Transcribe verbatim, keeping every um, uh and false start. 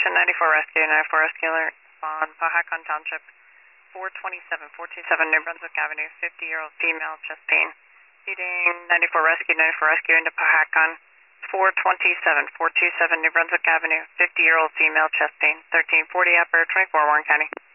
Station ninety-four Rescue, ninety-four Rescue alert on Pahacon Township, four twenty-seven, four twenty-seven New Brunswick Avenue, fifty-year-old female, chest pain. Feeding ninety-four Rescue, ninety-four Rescue into Pahacon, four twenty-seven, four twenty-seven New Brunswick Avenue, fifty-year-old female, chest pain, thirteen forty Upper, twenty-four Warren County.